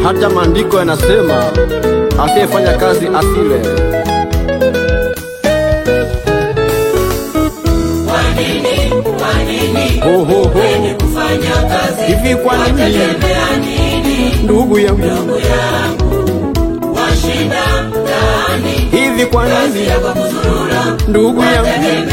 Hata maandiko yanasema asiyefanya kazi asile. Kwa nini wewe kufanya kazi? Hivi kwa nini ndugu yangu washinda ndani? Hivi kwa nini ndugu yangu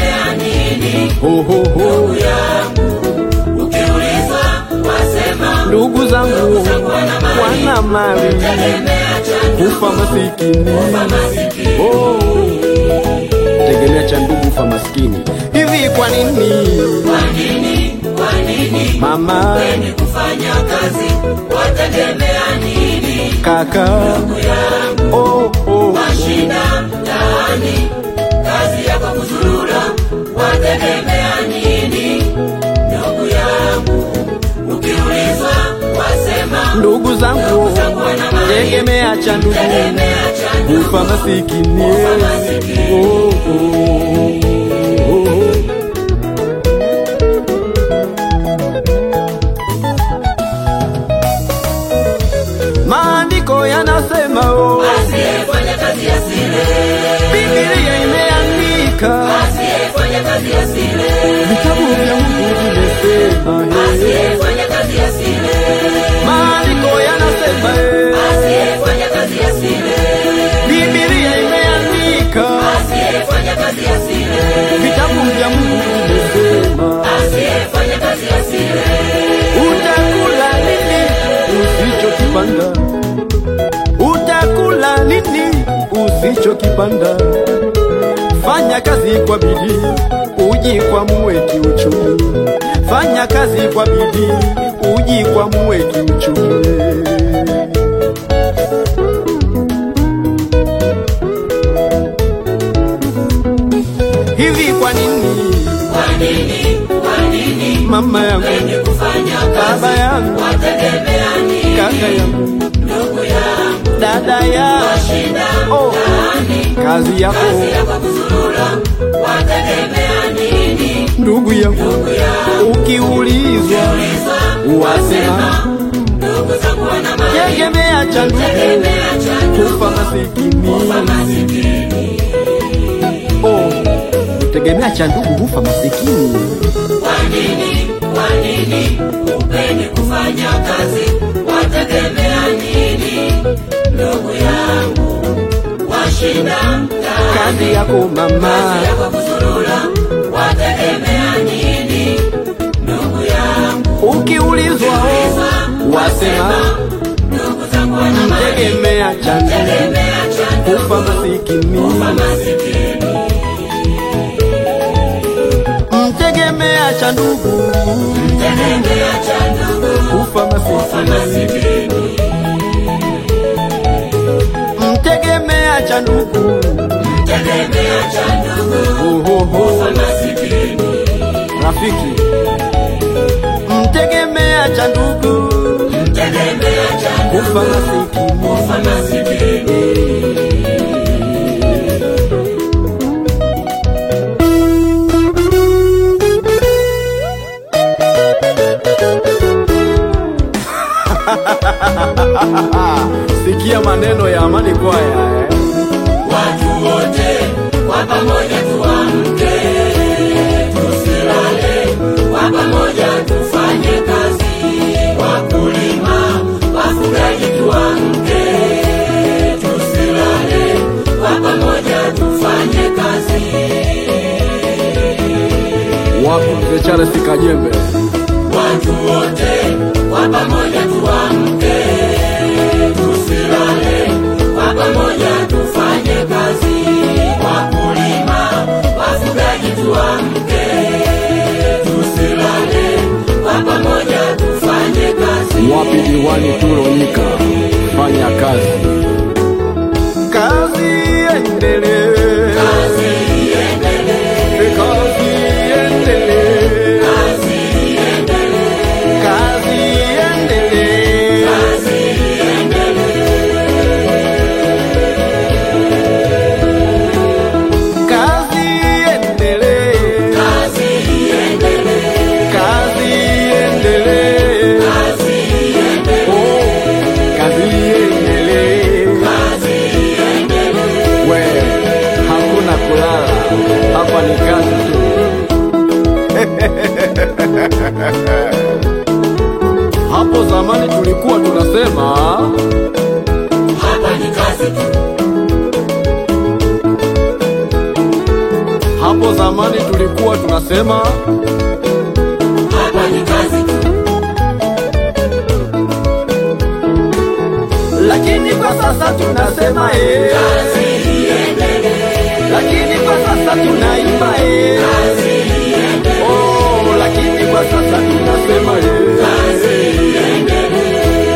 ndugu yangu, ukiulizwa wasema ndugu zangu wana mali kufa masikini. Tegemea cha ndugu ufa masikini. Hivi kwa nini mama wewe kufanya kazi wategemea nini? kaka Ndugu yangu washinda ndani, kazi yako kuzurura, wategemea nini? Ndugu yangu, ukiulizwa wasema ndugu zangu tegemea cha ndugu ufa masikini. Maandiko yanasema asiyefanya kazi asile. Biblia imeandika Asiyefanya kazi asile. vitabu vya Mungu vimesema Asiyefanya kazi asile. maandiko yanasema Asiyefanya kazi asile. Biblia imeandika Asiyefanya kazi asile. vitabu vya Mungu vimesema Asiyefanya kazi asile. utakula nini usichokipanda, utakula nini usichokipanda. Fanya kazi kwa bidii ujikwamue kiuchumi, fanya kazi kwa bidii ujikwamue kiuchumi. Hivi kwa nini mama yangu, baba yangu, Wategemea nini? kaka yangu, Ndugu yangu, dada yangu, kazi yako kuzurura, wategemea nini? ndugu yangu, ukiulizwa wasema Ndugu zangu wana mali, tegemea cha ndugu kufa masikini. Tegemea cha ndugu hufa masikini. Kwa nini upendi kufanya kazi? Wategemea nini? Ndugu yangu, washinda Kazi yako mama, yako kuzurura, wategemea nini? Ndugu yangu, ukiulizwa wasema ndugu zangu wana mali, tegemea cha ndugu kufa masikini. Mtegemea cha ndugu kufa masikini. Mtegemea cha ndugu rafiki, mtegemea cha ndugu kufa masikini. Sikia maneno ya Amani Kwaya. Watu wote kwa pamoja tuamke, tusilale, kwa pamoja tufanye kazi. Wakulima, wafugaji tuamke, tusilale, kwa pamoja tufanye kazi. Wapo Mzee Charles Kajembe. Watu wote kwa pamoja tuamke, tusilale, kwa pamoja tufanye kazi. Wakulima, wafugaji tuamke, tusilale, kwa pamoja tufanye kazi. Wapi diwani Tulonika, fanya kazi. Kazi endelee, Kazi iendelee, kazi endelee, kazi iendelee, kazi endelee. kazi Kazi endelee, kazi iendelee, kazi endelee, kazi iendelee, kazi Hapo zamani tulikuwa tunasema hapa ni kazi tu. Hapo zamani tulikuwa tunasema hapa ni kazi tu. lakini kwa sasa tunasema kazi iendelee. lakini kwa sasa tunaimba kazi iendelee. oh, lakini kwa sasa tunasema kazi iendelee.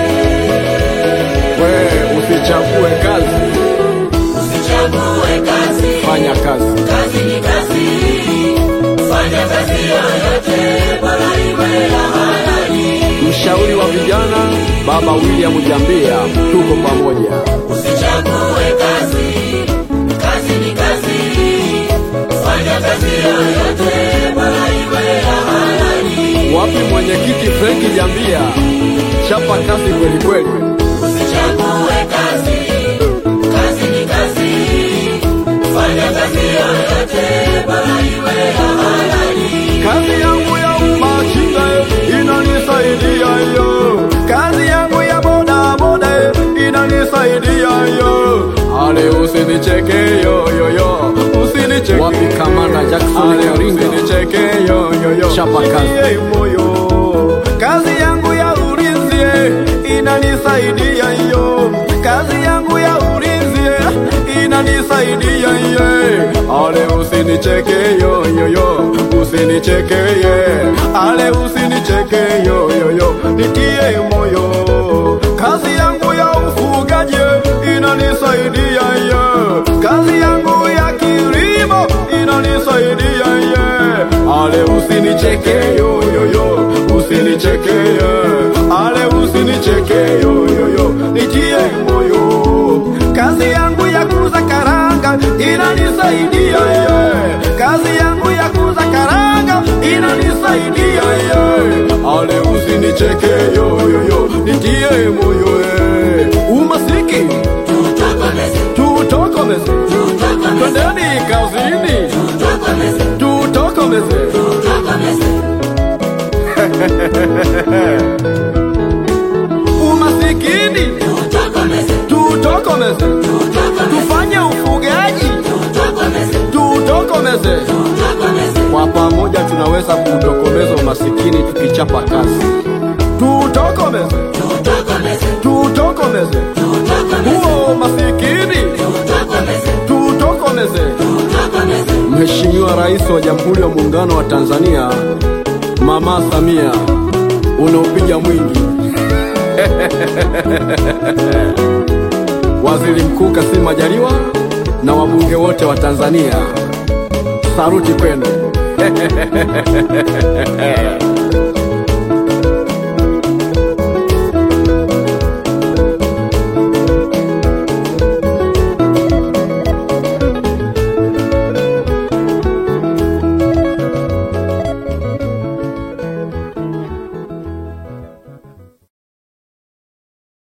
we usichague kazi, Usichague kazi. fanya kazi. Kazi ni kazi. Fanya kazi yoyote bora iwe ya halali. Mshauri wa vijana Baba William Jambia, tuko pamoja. Usichague kazi. Kazi ni kazi. Fanya kazi yoyote bora iwe ya halali. Wapi mwenyekiti Frank Jambia, chapa kazi kweli kweli. Usichague kazi. Kazi ni kazi. Fanya kazi yoyote bora iwe ya halali. Kazi yangu ya umachinga inanisaidia yo, kazi yangu ya boda boda inanisaidia yo. Ale usinicheke yo yo yo, usinicheke. Wapi Kamanda Jackson Karinga, usinicheke yo yo yo, chapa kazi moyo. Kazi yangu ya ulinzi inanisaidia yo, kazi yangu ya ulinzi inanisaidia ye. Ale usinicheke yo yo yo, usinicheke ye. Ale usinicheke yo yo yo, nitie moyo. Kazi yangu ya ufugaji inanisaidia ye, kazi yangu ya kilimo inanisaidia ye. Ale usinicheke yo yo yo, usinicheke ye. Ale usinicheke yo yo yo, nitie moyo. Kazi yangu ya kuuza karanga inanisaidia ye, kazi yangu ya kuuza karanga inanisaidia ye. Ale usinicheke yo yo yo, nitie moyo ye. Umasiki Tutokomeze. tutokomeze, Tutokomeze. twendeni kazini Tutokomeze. tutokomeze. Tutokomeze. Umasikini Tutokomeze. tutokomeze, Tutokomeze. tufanye ufugaji Tutokomeze. tutokomeze. Tutokomeze. Kwa pamoja tunaweza kuutokomeza umasikini tukichapa kazi. Tutokomeze, Tutokomeze. tutokomeze Tutokomeze. huo umasikini, Tutokomeze. tutokomeze. Tutokomeze. Mheshimiwa Rais wa Jamhuri ya Muungano wa Tanzania Mama Samia, unaopiga mwingi. Waziri Mkuu Kassim Majaliwa na wabunge wote wa Tanzania, saruti kwenu.